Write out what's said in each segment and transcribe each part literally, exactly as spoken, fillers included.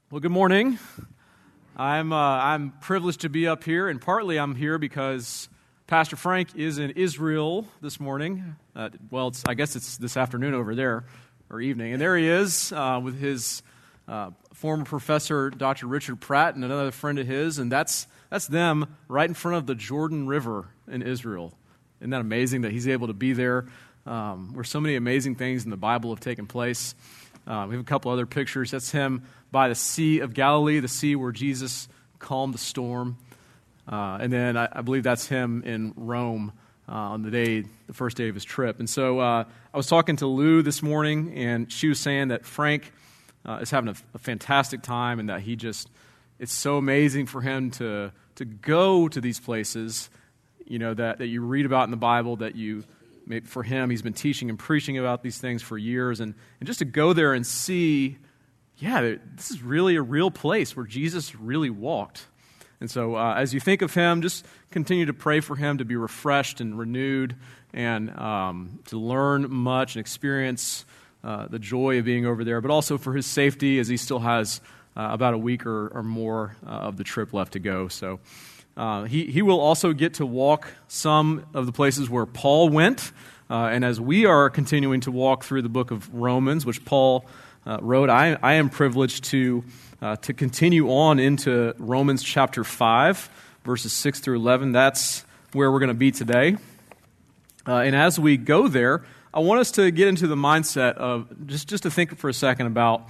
Well, good morning. I'm uh, I'm privileged to be up here, and partly I'm here because Pastor Frank is in Israel this morning. Uh, well, it's, I guess it's this afternoon over there, or evening. And there he is uh, with his uh, former professor, Doctor Richard Pratt, and another friend of his, and that's that's them right in front of the Jordan River in Israel. Isn't that amazing that he's able to be there, um, where so many amazing things in the Bible have taken place? Uh, we have a couple other pictures. That's him by the Sea of Galilee, the sea where Jesus calmed the storm. Uh, and then I, I believe that's him in Rome uh, on the day, the first day of his trip. And so uh, I was talking to Lou this morning, and she was saying that Frank uh, is having a, a fantastic time, and that he just, it's so amazing for him to to go to these places, you know, that, that you read about in the Bible, that you, for him, he's been teaching and preaching about these things for years, and, and just to go there and see, yeah, this is really a real place where Jesus really walked. And so uh, as you think of him, just continue to pray for him to be refreshed and renewed, and um, to learn much and experience uh, the joy of being over there, but also for his safety, as he still has uh, about a week or, or more uh, of the trip left to go. So uh, he, he will also get to walk some of the places where Paul went, uh, and as we are continuing to walk through the book of Romans, which Paul Uh, wrote, I, I am privileged to uh, to continue on into Romans chapter five, verses six through eleven. That's where we're going to be today. Uh, and as we go there, I want us to get into the mindset of just, just to think for a second about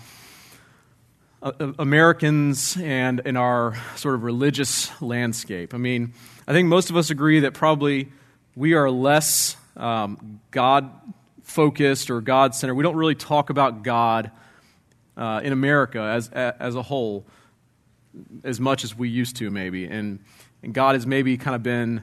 uh, Americans and in our sort of religious landscape. I mean, I think most of us agree that probably we are less um, God-focused or God-centered. We don't really talk about God Uh, in America as as a whole, as much as we used to, maybe, and and God has maybe kind of been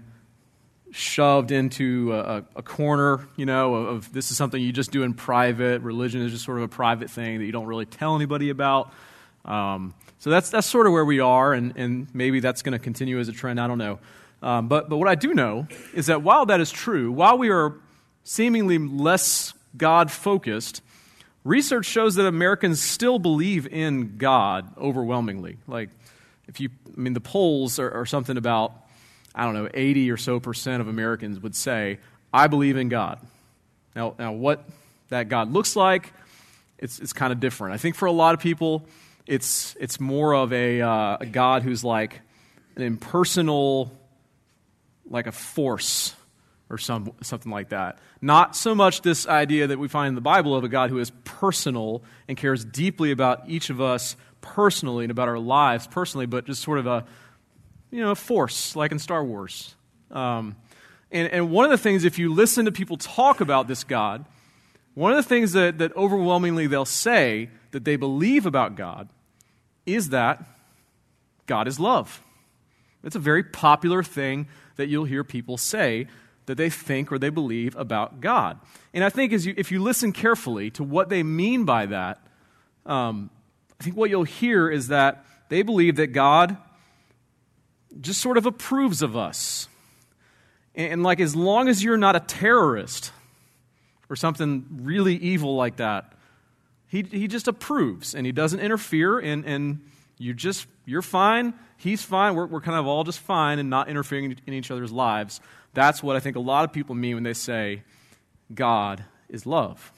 shoved into a, a corner, you know, of, of this is something you just do in private. Religion is just sort of a private thing that you don't really tell anybody about. Um, so that's that's sort of where we are, and and maybe that's going to continue as a trend. I don't know, um, but but what I do know is that while that is true, while we are seemingly less God-focused, research shows that Americans still believe in God overwhelmingly. Like, if you, I mean, the polls are, are something about, I don't know, eighty or so percent of Americans would say, I believe in God. Now, now what that God looks like, it's it's kind of different. I think for a lot of people, it's it's more of a, uh, a God who's like an impersonal, like a force, or some something like that. Not so much this idea that we find in the Bible of a God who is personal and cares deeply about each of us personally and about our lives personally, but just sort of a, you know, a force, like in Star Wars. Um, and, and one of the things, if you listen to people talk about this God, one of the things that, that overwhelmingly they'll say that they believe about God is that God is love. It's a very popular thing that you'll hear people say that they think or they believe about God. And I think as you, if you listen carefully to what they mean by that, um, I think what you'll hear is that they believe that God just sort of approves of us. And, and like as long as you're not a terrorist or something really evil like that, he he just approves and he doesn't interfere, and, and you just, you're fine, he's fine, we're, we're kind of all just fine and not interfering in each other's lives. That's what I think a lot of people mean when they say God is love.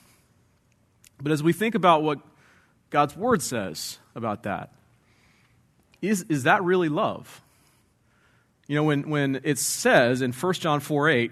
But as we think about what God's Word says about that, is, is that really love? You know, when, when it says in First John four eight,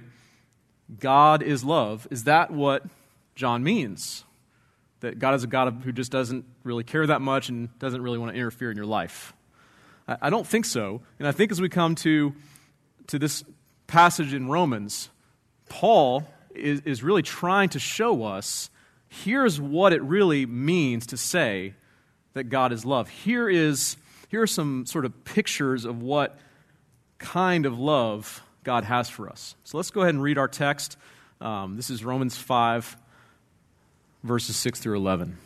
God is love, is that what John means? That God is a God who just doesn't really care that much and doesn't really want to interfere in your life? I, I don't think so. And I think as we come to, to this passage in Romans, Paul is, is really trying to show us, here's what it really means to say that God is love. Here is here are some sort of pictures of what kind of love God has for us. So let's go ahead and read our text. Um, this is Romans five, verses six through eleven.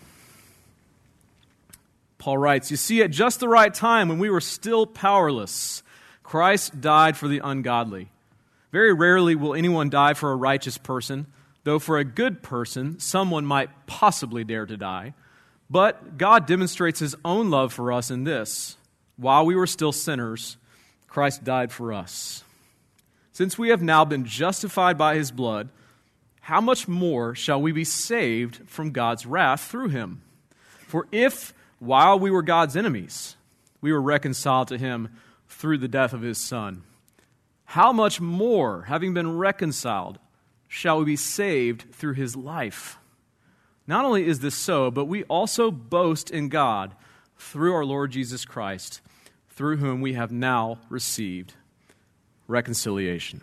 Paul writes, "You see, at just the right time, when we were still powerless, Christ died for the ungodly. Very rarely will anyone die for a righteous person, though for a good person someone might possibly dare to die. But God demonstrates his own love for us in this: while we were still sinners, Christ died for us. Since we have now been justified by his blood, how much more shall we be saved from God's wrath through him? For if, while we were God's enemies, we were reconciled to him through the death of his Son, how much more, having been reconciled, shall we be saved through his life? Not only is this so, but we also boast in God through our Lord Jesus Christ, through whom we have now received reconciliation.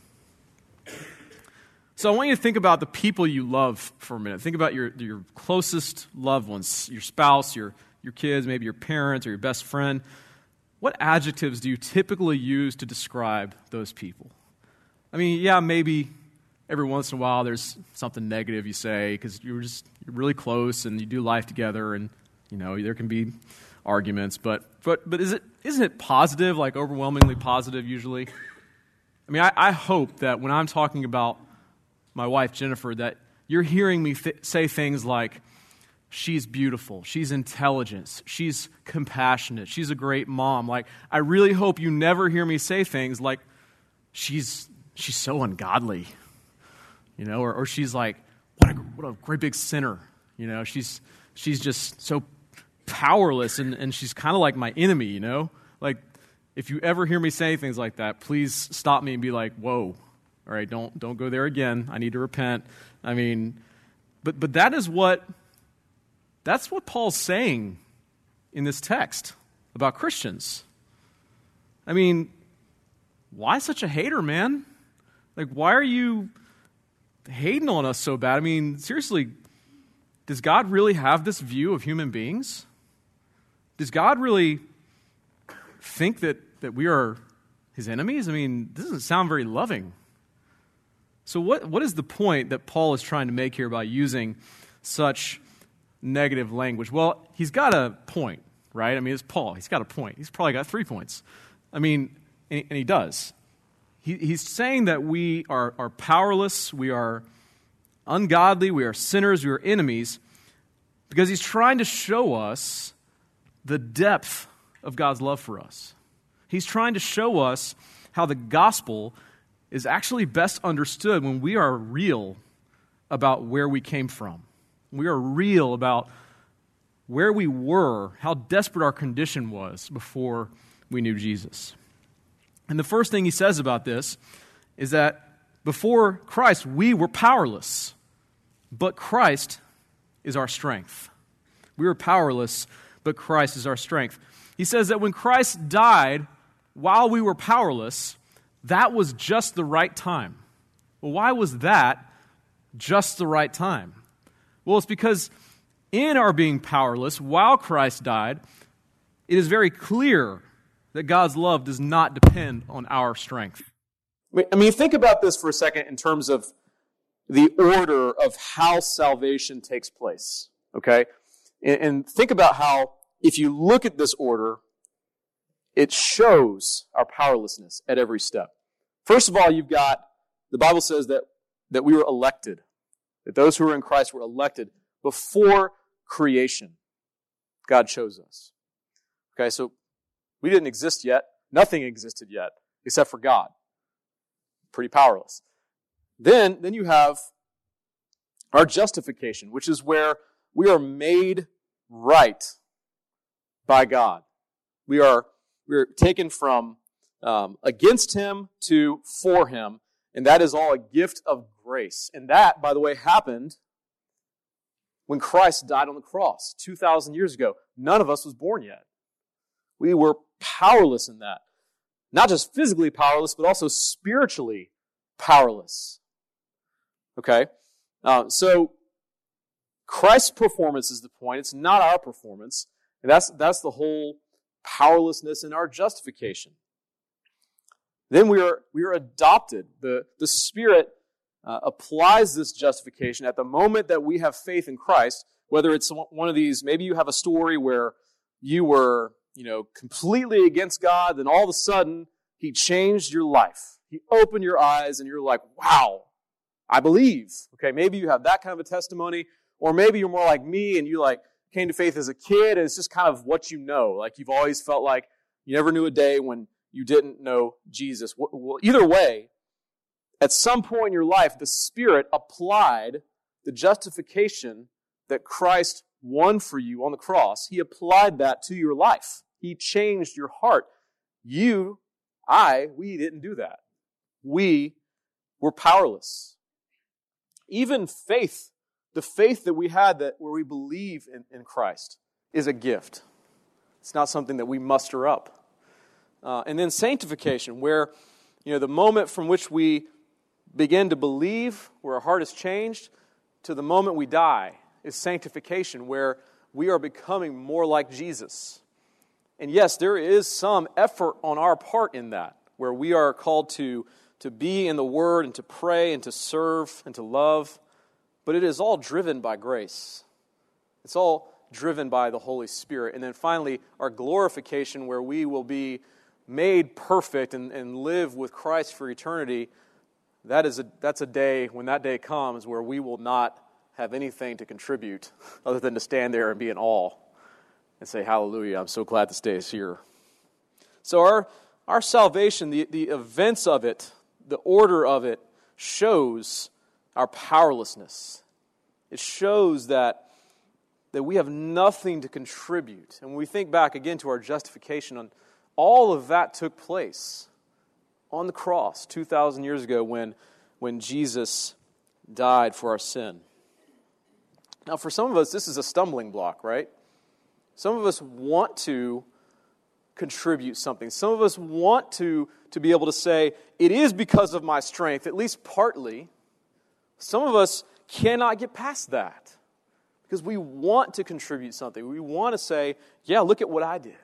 So I want you to think about the people you love for a minute. Think about your, your closest loved ones, your spouse, your, your kids, maybe your parents or your best friend. What adjectives do you typically use to describe those people? I mean, yeah, maybe every once in a while there's something negative you say because you're just you're really close and you do life together, and you know there can be arguments. But but but is it isn't it positive, like overwhelmingly positive usually? I mean, I, I hope that when I'm talking about my wife Jennifer, that you're hearing me th- say things like, she's beautiful, she's intelligent, she's compassionate, she's a great mom. Like, I really hope you never hear me say things like, she's she's so ungodly, you know, or, or she's like, what a, what a great big sinner, you know, she's she's just so powerless and, and she's kind of like my enemy, you know. Like, if you ever hear me say things like that, please stop me and be like, whoa, all right, don't don't go there again. I need to repent. I mean, but but that is what That's what Paul's saying in this text about Christians. I mean, why such a hater, man? Like, why are you hating on us so bad? I mean, seriously, does God really have this view of human beings? Does God really think that, that we are his enemies? I mean, this doesn't sound very loving. So what what is the point that Paul is trying to make here by using such negative language? Well, he's got a point, right? I mean, it's Paul. He's got a point. He's probably got three points. I mean, and, and he does. He, he's saying that we are, are powerless, we are ungodly, we are sinners, we are enemies, because he's trying to show us the depth of God's love for us. He's trying to show us how the gospel is actually best understood when we are real about where we came from. We are real about where we were, how desperate our condition was before we knew Jesus. And the first thing he says about this is that before Christ, we were powerless, but Christ is our strength. We were powerless, but Christ is our strength. He says that when Christ died while we were powerless, that was just the right time. Well, why was that just the right time? Well, it's because in our being powerless, while Christ died, it is very clear that God's love does not depend on our strength. I mean, think about this for a second in terms of the order of how salvation takes place, okay? And, and think about how, if you look at this order, it shows our powerlessness at every step. First of all, you've got, the Bible says that, that we were elected. That those who are in Christ were elected before creation. God chose us. Okay, so we didn't exist yet. Nothing existed yet, except for God. Pretty powerless. Then, then you have our justification, which is where we are made right by God. We are we are taken from um, against Him to for Him, and that is all a gift of grace. And that, by the way, happened when Christ died on the cross two thousand years ago. None of us was born yet. We were powerless in that. Not just physically powerless, but also spiritually powerless. Okay? Uh, so, Christ's performance is the point. It's not our performance. And that's, that's the whole powerlessness in our justification. Then we are, we are adopted. The, the Spirit uh, applies this justification at the moment that we have faith in Christ, whether it's one of these, maybe you have a story where you were, you know, completely against God, then all of a sudden, He changed your life. He opened your eyes and you're like, wow, I believe. Okay, maybe you have that kind of a testimony, or maybe you're more like me and you like, came to faith as a kid, and it's just kind of what you know. Like you've always felt like you never knew a day when you didn't know Jesus. Well, either way, at some point in your life, the Spirit applied the justification that Christ won for you on the cross. He applied that to your life. He changed your heart. You, I, we didn't do that. We were powerless. Even faith, the faith that we had that where we believe in, in Christ, is a gift. It's not something that we muster up. Uh, and then sanctification, where you know the moment from which we begin to believe, where our heart is changed, to the moment we die, is sanctification, where we are becoming more like Jesus. And yes, there is some effort on our part in that, where we are called to, to be in the Word and to pray and to serve and to love, but it is all driven by grace. It's all driven by the Holy Spirit. And then finally, our glorification, where we will be made perfect and, and live with Christ for eternity. That is a, that's a day, when that day comes, where we will not have anything to contribute other than to stand there and be in awe and say, hallelujah, I'm so glad this day is here. So our, our salvation, the, the events of it, the order of it, shows our powerlessness. It shows that, that we have nothing to contribute. And when we think back again to our justification, on all of that took place on the cross two thousand years ago when, when Jesus died for our sin. Now, for some of us, this is a stumbling block, right? Some of us want to contribute something. Some of us want to, to be able to say, it is because of my strength, at least partly. Some of us cannot get past that because we want to contribute something. We want to say, yeah, look at what I did.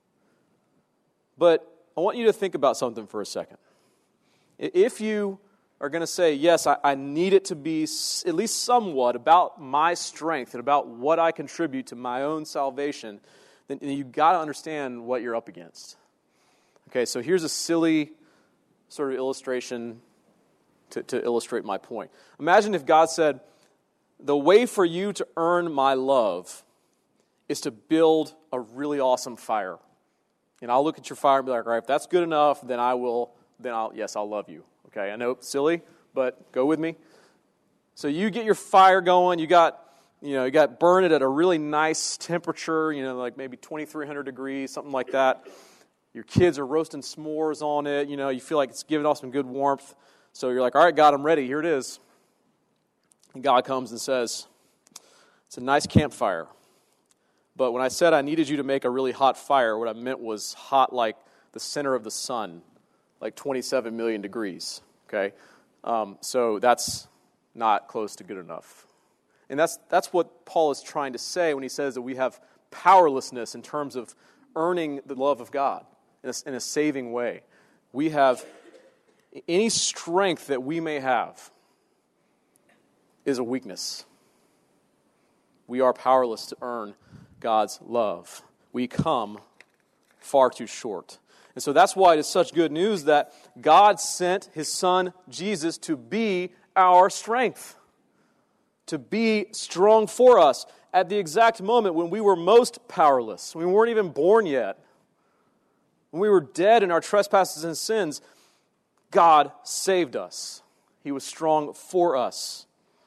But I want you to think about something for a second. If you are going to say, yes, I, I need it to be s- at least somewhat about my strength and about what I contribute to my own salvation, then you've got to understand what you're up against. Okay, so here's a silly sort of illustration to, to illustrate my point. Imagine if God said, the way for you to earn my love is to build a really awesome fire. And I'll look at your fire and be like, all right, if that's good enough, then I will, then I'll, yes, I'll love you. Okay, I know, silly, but go with me. So you get your fire going, you got, you know, you got burn it at a really nice temperature, you know, like maybe twenty-three hundred degrees, something like that. Your kids are roasting s'mores on it, you know, you feel like it's giving off some good warmth. So you're like, all right, God, I'm ready, here it is. And God comes and says, it's a nice campfire. But when I said I needed you to make a really hot fire, what I meant was hot like the center of the sun, like twenty-seven million degrees, okay? Um, so that's not close to good enough. And that's that's what Paul is trying to say when he says that we have powerlessness in terms of earning the love of God in a, in a saving way. We have any strength that we may have is a weakness. We are powerless to earn God's love. We come far too short. And so that's why it is such good news that God sent His Son, Jesus, to be our strength, to be strong for us at the exact moment when we were most powerless, when we weren't even born yet, when we were dead in our trespasses and sins. God saved us. He was strong for us.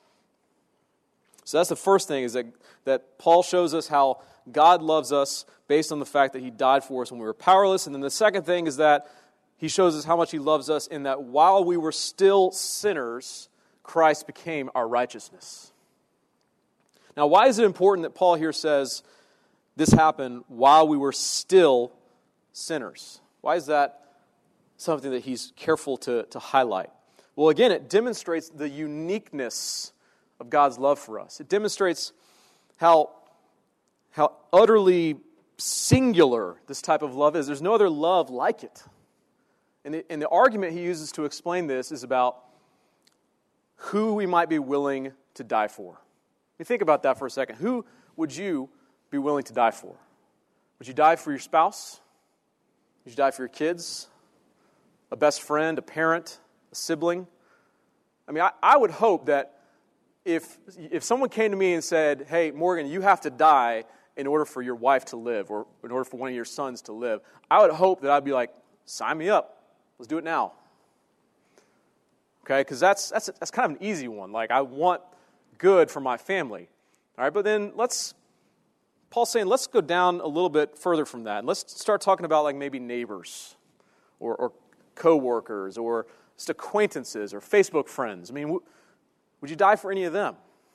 So that's the first thing, is that, that Paul shows us how God loves us based on the fact that He died for us when we were powerless. And then the second thing is that He shows us how much He loves us in that while we were still sinners, Christ became our righteousness. Now, why is it important that Paul here says this happened while we were still sinners? Why is that something that he's careful to, to highlight? Well, again, it demonstrates the uniqueness of God's love for us. It demonstrates how, how utterly singular this type of love is. There's no other love like it. And the, and the argument he uses to explain this is about who we might be willing to die for. You think about that for a second. Who would you be willing to die for? Would you die for your spouse? Would you die for your kids? A best friend, a parent, a sibling? I mean, I, I would hope that if if someone came to me and said, hey, Morgan, you have to die in order for your wife to live or in order for one of your sons to live, I would hope that I'd be like, sign me up. Let's do it now. Okay, because that's, that's, that's kind of an easy one. Like, I want good for my family. All right, but then let's, Paul's saying, let's go down a little bit further from that. And let's start talking about like maybe neighbors or, or co-workers or just acquaintances or Facebook friends. I mean, w- would you die for any of them?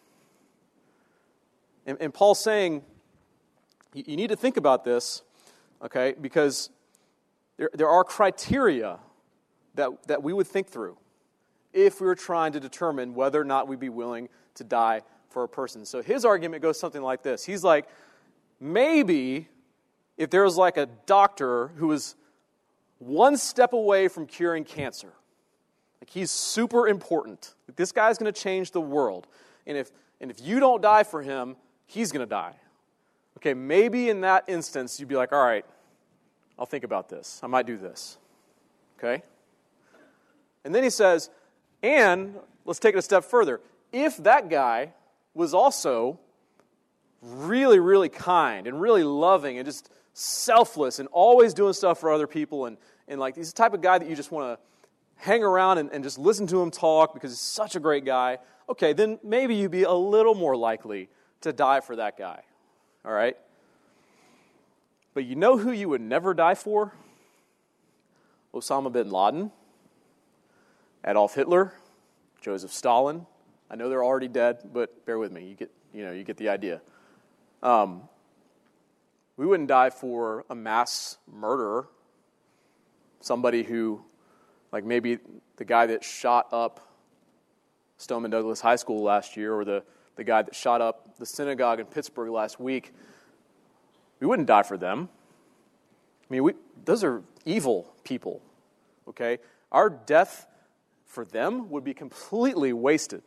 And, and Paul's saying, you, you need to think about this, okay, because there, there are criteria that, that we would think through if we were trying to determine whether or not we'd be willing to die for a person. So his argument goes something like this. He's like, maybe if there was like a doctor who was one step away from curing cancer, like he's super important. Like this guy's going to change the world. And if and if you don't die for him, he's going to die. Okay, maybe in that instance, you'd be like, all right, I'll think about this. I might do this. Okay? And then he says, and let's take it a step further. If that guy was also really, really kind and really loving and just selfless and always doing stuff for other people and, and like he's the type of guy that you just want to hang around and, and just listen to him talk because he's such a great guy, okay, then maybe you'd be a little more likely to die for that guy. All right? But you know who you would never die for? Osama bin Laden, Adolf Hitler, Joseph Stalin. I know they're already dead, but bear with me. You get, you know, you get the idea. Um, we wouldn't die for a mass murderer, somebody who, like maybe the guy that shot up Stoneman Douglas High School last year, or the, the guy that shot up the synagogue in Pittsburgh last week. We wouldn't die for them. I mean, we, those are evil people, okay? Our death for them would be completely wasted.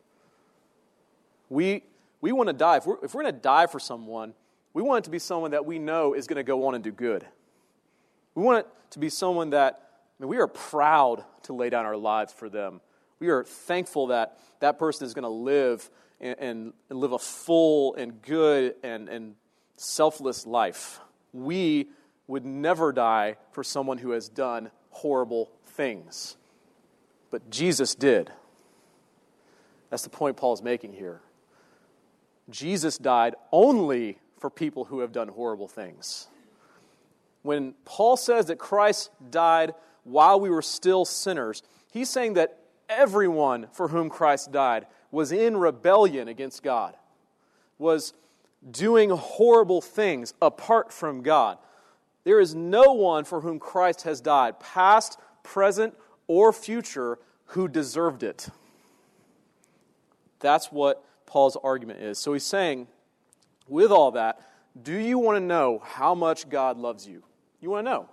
We we want to die. If we're, if we're going to die for someone, we want it to be someone that we know is going to go on and do good. We want it to be someone that, I mean, we are proud to lay down our lives for them. We are thankful that that person is going to live and, and, and live a full and good and, and selfless life. We would never die for someone who has done horrible things. But Jesus did. That's the point Paul's making here. Jesus died only for people who have done horrible things. When Paul says that Christ died while we were still sinners, he's saying that everyone for whom Christ died was in rebellion against God, was doing horrible things apart from God. There is no one for whom Christ has died, past, present, or future, who deserved it. That's what Paul's argument is. So he's saying, with all that, do you want to know how much God loves you? You want to know?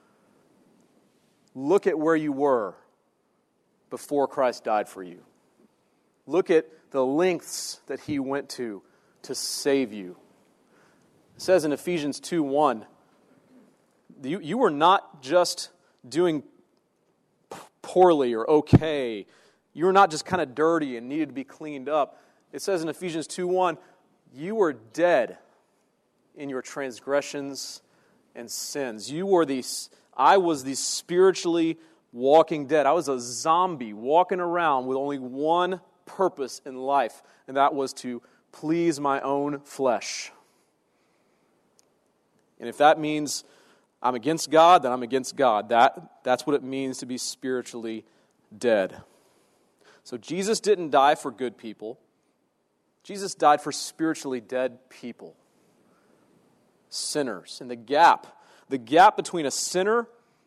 Look at where you were before Christ died for you. Look at the lengths that he went to to save you. It says in Ephesians two one, you, you were not just doing poorly or okay. You were not just kind of dirty and needed to be cleaned up. It says in Ephesians two one, you were dead in your transgressions and sins. You were the, I was the spiritually walking dead. I was a zombie walking around with only one purpose in life, and that was to please my own flesh. And if that means I'm against God, then I'm against God. That, that's what it means to be spiritually dead. So Jesus didn't die for good people. Jesus died for spiritually dead people. Sinners. And the gap, the gap between a sinner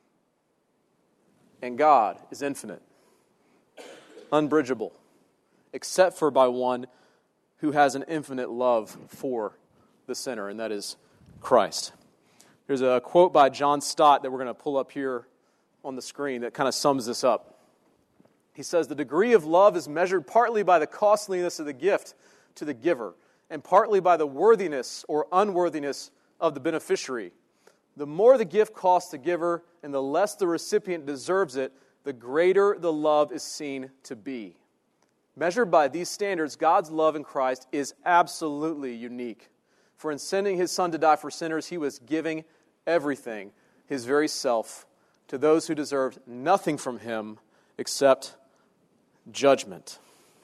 and God is infinite. Unbridgeable. Except for by one who has an infinite love for the sinner, and that is Christ. There's a quote by John Stott that we're going to pull up here on the screen that kind of sums this up. He says, the degree of love is measured partly by the costliness of the gift to the giver, and partly by the worthiness or unworthiness of the beneficiary. The more the gift costs the giver, and the less the recipient deserves it, the greater the love is seen to be. Measured by these standards, God's love in Christ is absolutely unique. For in sending his Son to die for sinners, he was giving everything, his very self, to those who deserved nothing from him except judgment.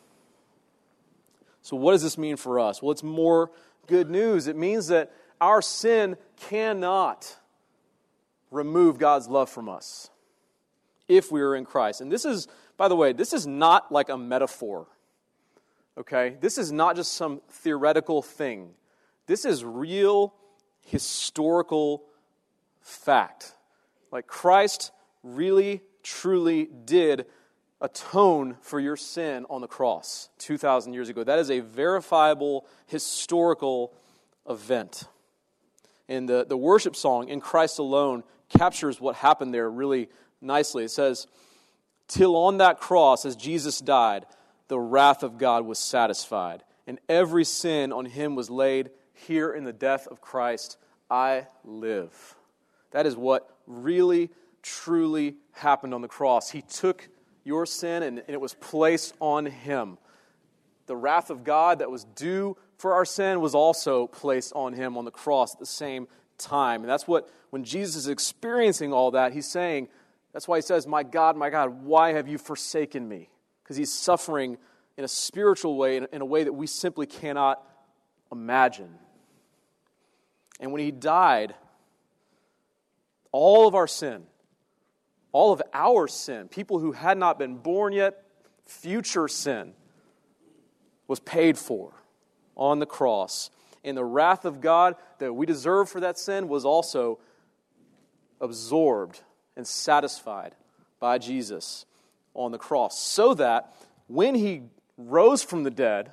So what does this mean for us? Well, it's more good news. It means that our sin cannot remove God's love from us if we are in Christ. And this is, by the way, this is not like a metaphor. Okay? This is not just some theoretical thing. This is real historical fact. Like Christ really, truly did atone for your sin on the cross two thousand years ago. That is a verifiable historical event. And the, the worship song, In Christ Alone, captures what happened there really nicely. It says, till on that cross, as Jesus died, the wrath of God was satisfied, and every sin on him was laid. Here in the death of Christ, I live. That is what really, truly happened on the cross. He took your sin and, and it was placed on him. The wrath of God that was due for our sin was also placed on him on the cross at the same time. And that's what, when Jesus is experiencing all that, he's saying, that's why he says, my God, my God, why have you forsaken me? Because he's suffering in a spiritual way, in, in a way that we simply cannot imagine. And when he died, all of our sin, all of our sin, people who had not been born yet, future sin, was paid for on the cross. And the wrath of God that we deserve for that sin was also absorbed and satisfied by Jesus on the cross. So that when he rose from the dead,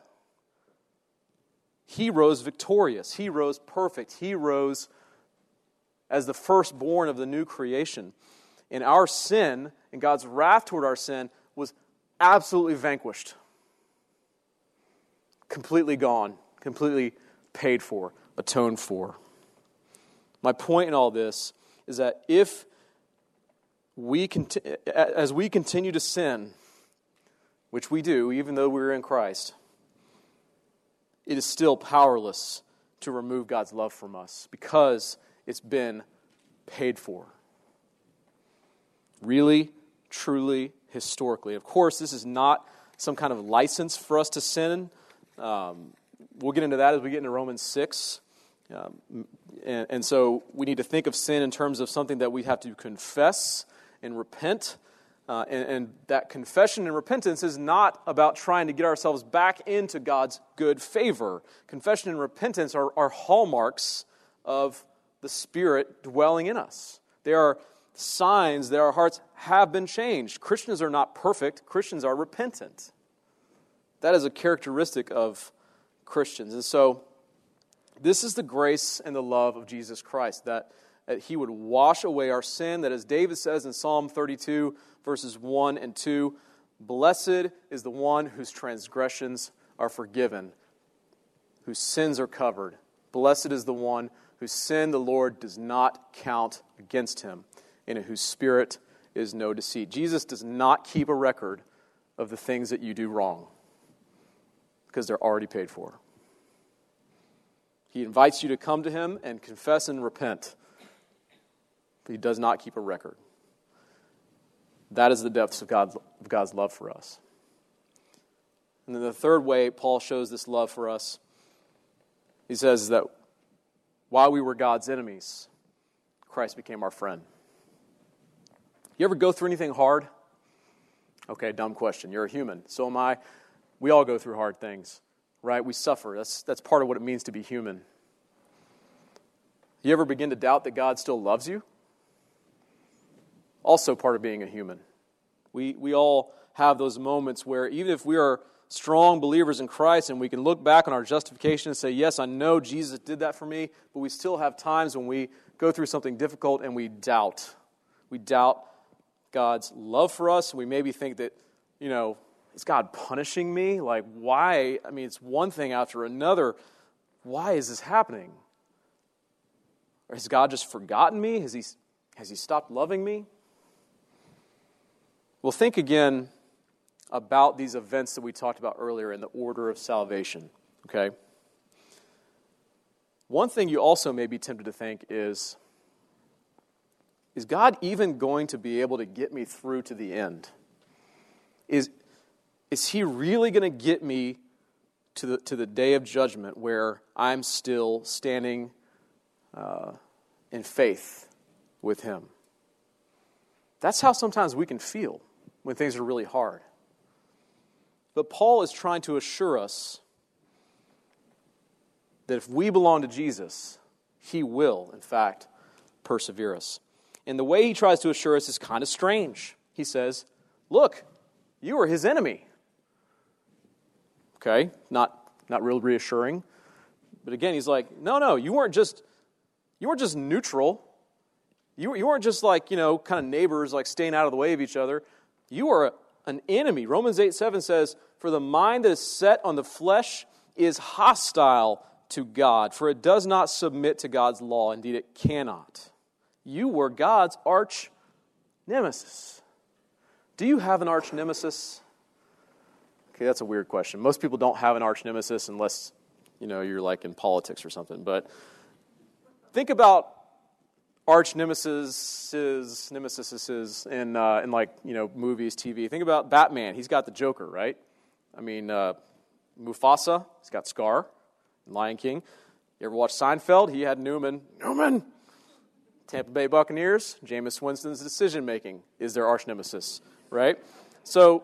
he rose victorious. He rose perfect. He rose as the firstborn of the new creation. And our sin and God's wrath toward our sin was absolutely vanquished. Completely gone. Completely paid for. Atoned for. My point in all this is that if we conti- as we continue to sin, which we do even though we're in Christ, it is still powerless to remove God's love from us because it's been paid for. Really, truly, historically. Of course, this is not some kind of license for us to sin. Um, we'll get into that as we get into Romans six. Um, and, and so we need to think of sin in terms of something that we have to confess and repent. Uh, and, and that confession and repentance is not about trying to get ourselves back into God's good favor. Confession and repentance are, are hallmarks of the Spirit dwelling in us. They are signs that our hearts have been changed. Christians are not perfect. Christians are repentant. That is a characteristic of Christians. And so this is the grace and the love of Jesus Christ, that, that he would wash away our sin, that as David says in Psalm thirty-two, verses one and two, blessed is the one whose transgressions are forgiven, whose sins are covered. Blessed is the one whose sin the Lord does not count against him, and in whose spirit is no deceit. Jesus does not keep a record of the things that you do wrong, because they're already paid for. He invites you to come to him and confess and repent, but he does not keep a record. That is the depths of God's, of God's love for us. And then the third way Paul shows this love for us, he says that while we were God's enemies, Christ became our friend. You ever go through anything hard? Okay, dumb question. You're a human. So am I. We all go through hard things, right? We suffer. That's, that's part of what it means to be human. You ever begin to doubt that God still loves you? Also part of being a human. We we all have those moments where even if we are strong believers in Christ and we can look back on our justification and say, yes, I know Jesus did that for me, but we still have times when we go through something difficult and we doubt. We doubt God's love for us. We maybe think that, you know, is God punishing me? Like, why? I mean, it's one thing after another. Why is this happening? Or has God just forgotten me? Has he, has he stopped loving me? Well, think again about these events that we talked about earlier in the order of salvation, okay? One thing you also may be tempted to think is, is God even going to be able to get me through to the end? Is, is He really going to get me to the, to the day of judgment where I'm still standing uh, in faith with Him? That's how sometimes we can feel when things are really hard. But Paul is trying to assure us that if we belong to Jesus, He will, in fact, persevere us. And the way he tries to assure us is kind of strange. He says, look, you are His enemy. Okay, not, not real reassuring. But again, he's like, no, no, you weren't just, you weren't just neutral. You, you weren't just like, you know, kind of neighbors, like staying out of the way of each other. You are an enemy. Romans eight seven says, for the mind that is set on the flesh is hostile to God, for it does not submit to God's law. Indeed, it cannot. You were God's arch nemesis. Do you have an arch nemesis? Okay, that's a weird question. Most people don't have an arch nemesis unless, you know, you're like in politics or something. But think about arch nemesis, nemesis in uh, in like, you know, movies, T V. Think about Batman. He's got the Joker, right? I mean, uh, Mufasa, he's got Scar. Lion King. You ever watch Seinfeld? He had Newman. Newman! Tampa Bay Buccaneers, Jameis Winston's decision-making is their arch nemesis, right? So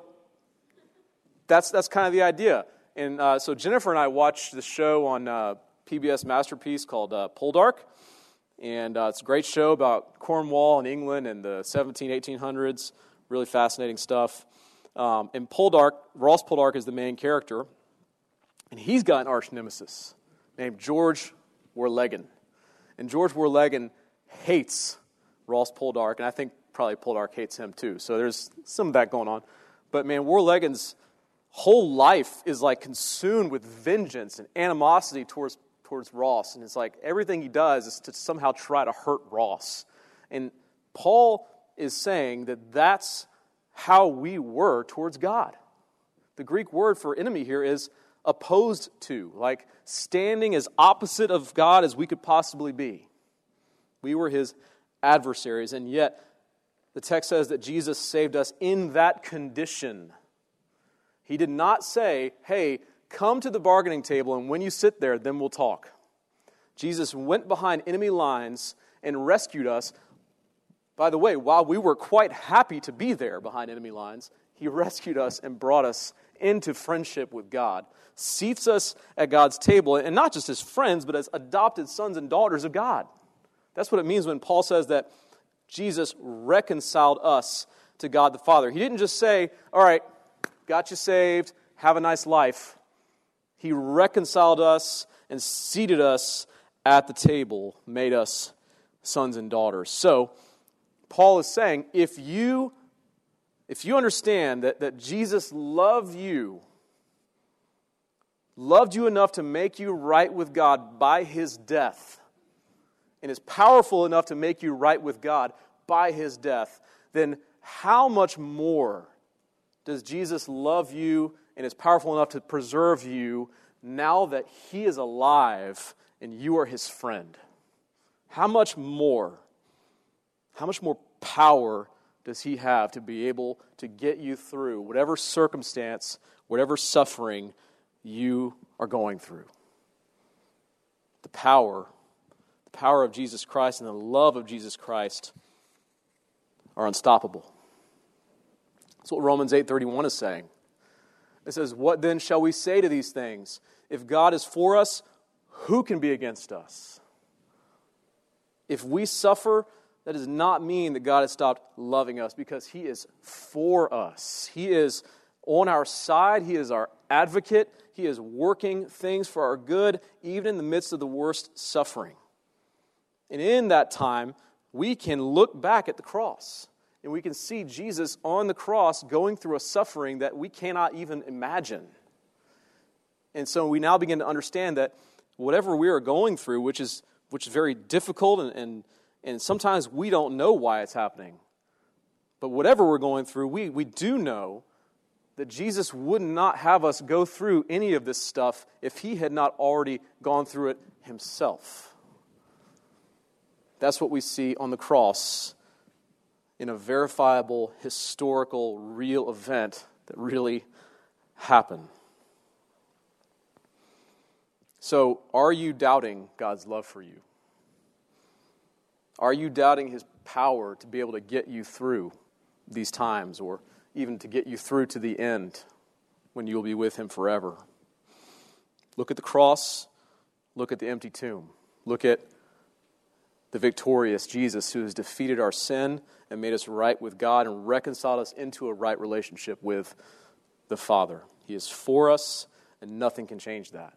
that's that's kind of the idea. And uh, so Jennifer and I watched the show on uh, P B S Masterpiece called uh, Poldark. And uh, it's a great show about Cornwall and England in the seventeen, eighteen hundreds. Really fascinating stuff. Um, and Poldark, Ross Poldark is the main character. And he's got an arch nemesis named George Warlegan. And George Warlegan hates Ross Poldark, and I think probably Poldark hates him too. So there's some of that going on. But man, Warlegan's whole life is like consumed with vengeance and animosity towards, towards Ross. And it's like everything he does is to somehow try to hurt Ross. And Paul is saying that that's how we were towards God. The Greek word for enemy here is opposed to, like standing as opposite of God as we could possibly be. We were His adversaries, and yet the text says that Jesus saved us in that condition. He did not say, hey, come to the bargaining table, and when you sit there, then we'll talk. Jesus went behind enemy lines and rescued us. By the way, while we were quite happy to be there behind enemy lines, He rescued us and brought us into friendship with God, seats us at God's table, and not just as friends, but as adopted sons and daughters of God. That's what it means when Paul says that Jesus reconciled us to God the Father. He didn't just say, all right, got you saved, have a nice life. He reconciled us and seated us at the table, made us sons and daughters. So, Paul is saying, if you If you understand that, that Jesus loved you, loved you enough to make you right with God by His death, and is powerful enough to make you right with God by His death, then how much more does Jesus love you and is powerful enough to preserve you now that He is alive and you are His friend? How much more, how much more power does He have to be able to get you through whatever circumstance, whatever suffering you are going through? The power, the power of Jesus Christ and the love of Jesus Christ are unstoppable. That's what Romans eight thirty-one is saying. It says, what then shall we say to these things? If God is for us, who can be against us? If we suffer, that does not mean that God has stopped loving us, because He is for us. He is on our side. He is our advocate. He is working things for our good, even in the midst of the worst suffering. And in that time, we can look back at the cross, and we can see Jesus on the cross going through a suffering that we cannot even imagine. And so we now begin to understand that whatever we are going through, which is which is very difficult, and, and, and sometimes we don't know why it's happening. But whatever we're going through, we, we do know that Jesus would not have us go through any of this stuff if he had not already gone through it himself. That's what we see on the cross in a verifiable, historical, real event that really happened. So, are you doubting God's love for you? Are you doubting his power to be able to get you through these times, or even to get you through to the end when you will be with him forever? Look at the cross. Look at the empty tomb. Look at the victorious Jesus who has defeated our sin and made us right with God and reconciled us into a right relationship with the Father. He is for us, and nothing can change that.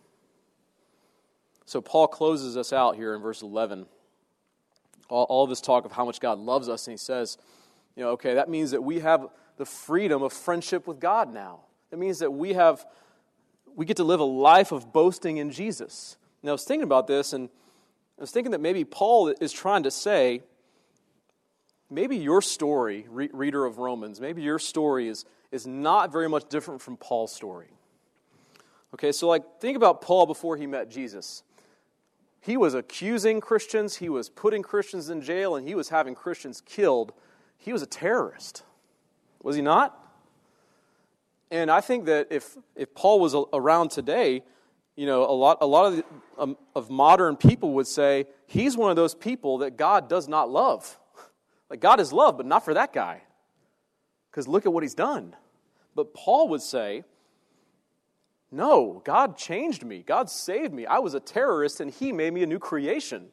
So Paul closes us out here in verse eleven. All, all this talk of how much God loves us, and he says, you know, okay, that means that we have the freedom of friendship with God now. It means that we have, we get to live a life of boasting in Jesus. Now, I was thinking about this, and I was thinking that maybe Paul is trying to say, maybe your story, re- reader of Romans, maybe your story is, is not very much different from Paul's story. Okay, so like, think about Paul before he met Jesus. He was accusing Christians, he was putting Christians in jail, and he was having Christians killed. He was a terrorist. Was he not? And I think that if if Paul was around today, you know, a lot a lot of the, um, of modern people would say he's one of those people that God does not love. Like, God is love, but not for that guy. Because look at what he's done. But Paul would say, no, God changed me. God saved me. I was a terrorist, and he made me a new creation.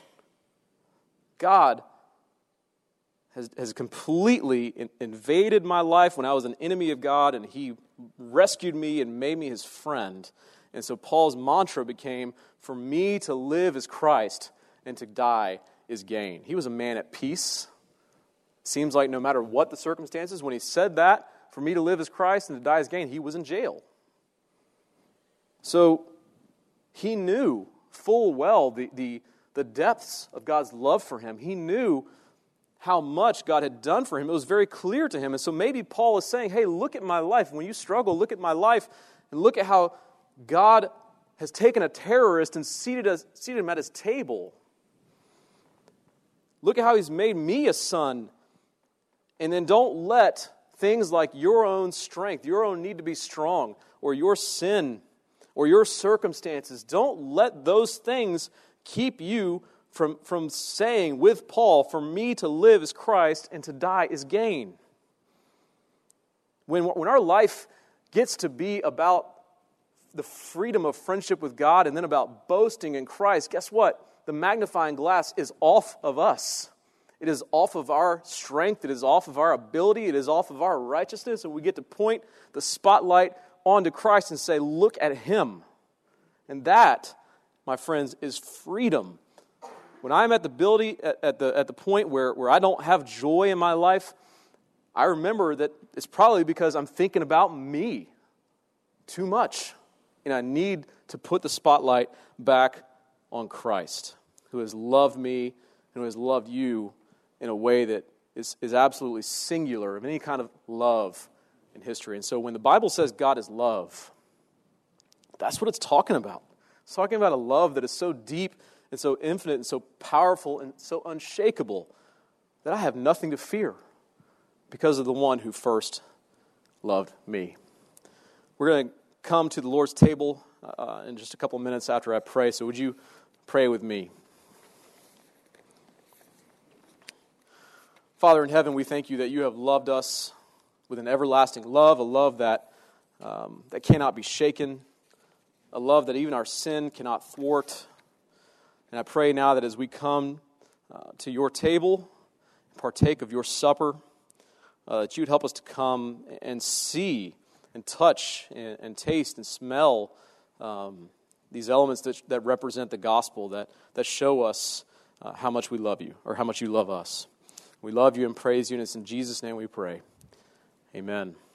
God has, has completely in, invaded my life when I was an enemy of God, and he rescued me and made me his friend. And so Paul's mantra became, for me to live is Christ, and to die is gain. He was a man at peace. Seems like no matter what the circumstances, when he said that, for me to live is Christ and to die is gain, he was in jail. So he knew full well the, the, the depths of God's love for him. He knew how much God had done for him. It was very clear to him. And so maybe Paul is saying, hey, look at my life. When you struggle, look at my life and look at how God has taken a terrorist and seated, us, seated him at his table. Look at how he's made me a son. And then don't let things like your own strength, your own need to be strong, or your sin, or your circumstances, don't let those things keep you from, from saying with Paul, for me to live is Christ and to die is gain. When, when our life gets to be about the freedom of friendship with God and then about boasting in Christ, guess what? The magnifying glass is off of us. It is off of our strength. It is off of our ability. It is off of our righteousness. And we get to point the spotlight onto Christ and say, look at him. And that, my friends, is freedom. When I'm at the ability, at, at the at the point where, where I don't have joy in my life, I remember that it's probably because I'm thinking about me too much. And I need to put the spotlight back on Christ, who has loved me and who has loved you in a way that is, is absolutely singular of any kind of love in history. And so when the Bible says God is love, that's what it's talking about. It's talking about a love that is so deep and so infinite and so powerful and so unshakable that I have nothing to fear because of the one who first loved me. We're going to come to the Lord's table uh, in just a couple minutes after I pray, so would you pray with me? Father in heaven, we thank you that you have loved us with an everlasting love, a love that um, that cannot be shaken, a love that even our sin cannot thwart. And I pray now that as we come uh, to your table, partake of your supper, uh, that you would help us to come and see and touch and, and taste and smell um, these elements that, that represent the gospel, that, that show us uh, how much we love you, or how much you love us. We love you and praise you, and it's in Jesus' name we pray. Amen.